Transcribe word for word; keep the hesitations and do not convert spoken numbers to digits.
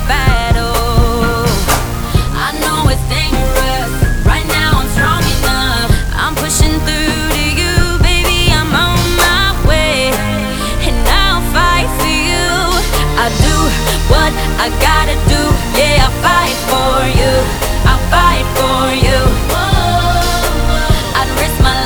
battle. I know it's dangerous. Right now I'm strong enough. I'm pushing through to you, baby. I'm on my way, and I'll fight for you. I do what I gotta do.